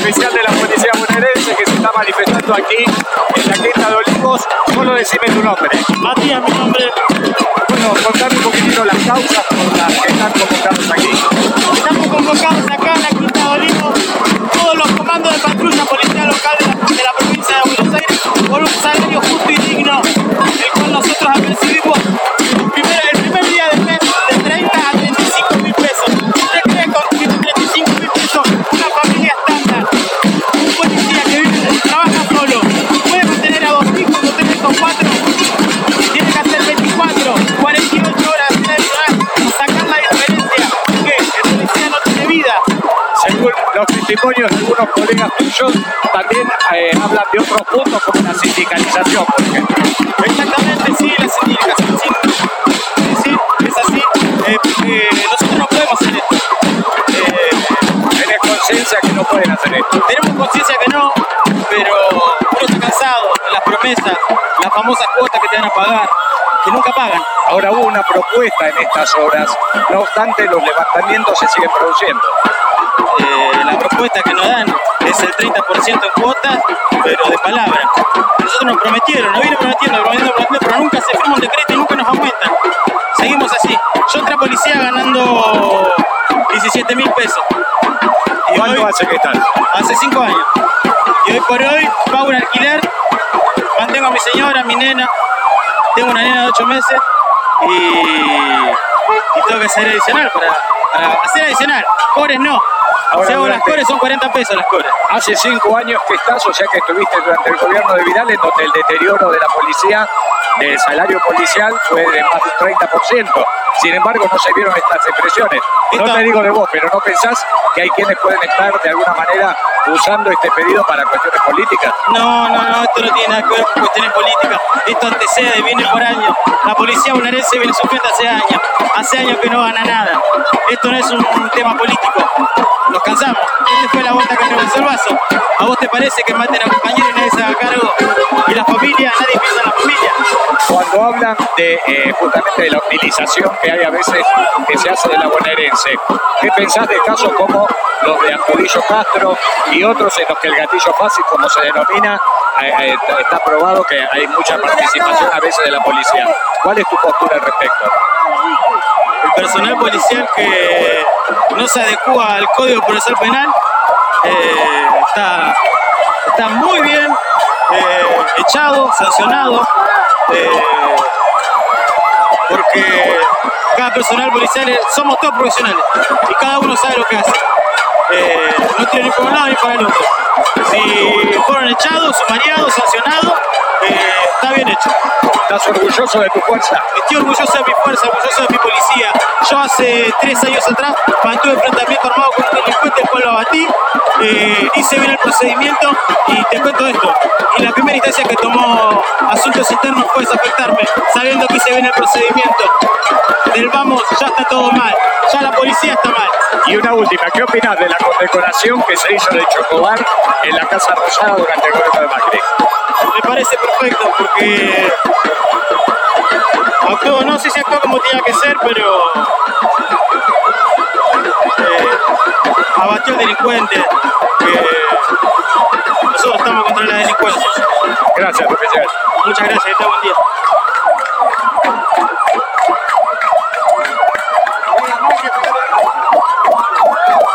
oficial de la policía bonaerense que se está manifestando aquí en la Quinta de Olivos. Solo decime tu nombre. Matías, mi nombre. Bueno, contame un poquitito las causas por las que están convocados aquí. Estamos convocados acá en la Quinta de Olivos, todos los comandos de patrulla policial local de la provincia de Buenos Aires, por un salario justo y digno, el cual nosotros apercibimos el primer día del mes de 30 a 35 mil pesos. ¿Usted cree que con 35 mil pesos una familia estándar, un policía que vive, trabaja solo, puede mantener a 2 hijos, no tener con 4? Tiene que hacer 24, 48 horas a sacar la diferencia, que el policía no tiene vida. Según los testimonios de algunos colegas tuyos, también hablan de otros puntos como la sindicalización, por ejemplo. Exactamente, sí, la sindicalización, sí, es así, porque nosotros no podemos hacer esto. ¿Tenés conciencia que no pueden hacer esto? Tenemos conciencia que no, pero uno está cansado de las promesas, las famosas cuotas que te van a pagar, que nunca pagan. Ahora hubo una propuesta en estas horas, no obstante los levantamientos se siguen produciendo. La propuesta que nos dan es el 30% en cuotas, pero de palabra. Nosotros nos prometieron, nos vienen prometiendo, pero nunca se firma un decreto y nunca nos aumentan. Seguimos así. Yo entré a policía ganando 17 mil pesos. Y ¿Cuánto hace que están? Hace 5 años. Y hoy por hoy pago un alquiler, mantengo a mi señora, a mi nena, tengo una nena de 8 meses y tengo que hacer adicional para hacer adicional. Cores no. Ahora, si hago las cores son 40 pesos las cores. Hace 5 años que estás, o sea que estuviste durante el gobierno de Vidal, en donde el deterioro de la policía, del salario policial, fue de más de un 30%. Sin embargo, no se vieron estas expresiones. No te digo de vos, pero ¿no pensás que hay quienes pueden estar de alguna manera usando este pedido para cuestiones políticas? No, esto no tiene nada que ver con cuestiones políticas. Esto antecede, viene por años. La policía bonaerense viene sufriendo hace años. Hace años que no gana nada. Esto no es un tema político. Nos cansamos. Esta fue la vuelta que me lanzó el vaso. ¿A vos te parece que maten a compañeros y nadie se haga cargo? Y la familia, nadie piensa en la familia. Cuando hablan de justamente de la utilización que hay a veces que se hace de la bonaerense, ¿qué pensás de casos como los de Astudillo Castro y otros en los que el gatillo fácil, como se denomina, está probado que hay mucha participación a veces de la policía? ¿Cuál es tu postura al respecto? El personal policial que no se adecua al Código Procesal Penal está muy bien echado, sancionado, porque cada personal policial somos todos profesionales y cada uno sabe lo que hace. No tiene ni por un lado ni para el otro. Si fueron echados, sumariados, sancionados, está bien hecho. ¿Estás orgulloso de tu fuerza? Estoy orgulloso de mi fuerza, orgulloso de mi policía. Yo hace 3 años atrás mantuve enfrentamiento armado con un delincuente, el cual lo abatí, hice bien el procedimiento y te cuento esto. Y la primera instancia que tomó Asuntos Internos fue desafectarme, sabiendo que hice bien el procedimiento. Del vamos, ya está todo mal, ya la policía está mal. Y una última, ¿qué opinas de la condecoración que se hizo de Chocobar en la Casa Rosada durante el gobierno de Macri? Me parece perfecto porque actuó, no sé si actuó como tenía que ser, pero abatió al delincuente. Nosotros estamos contra la delincuencia. Gracias, oficial. Muchas gracias, que tenga buen día.